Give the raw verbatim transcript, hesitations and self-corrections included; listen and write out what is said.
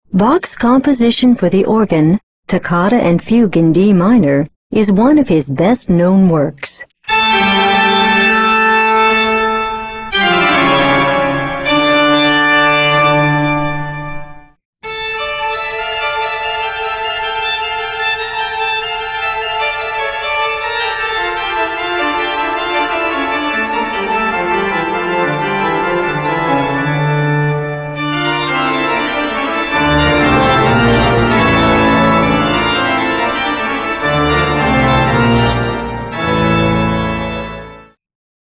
Bach's composition for the organ, Toccata and Fugue in D minor, is one of his best-known works.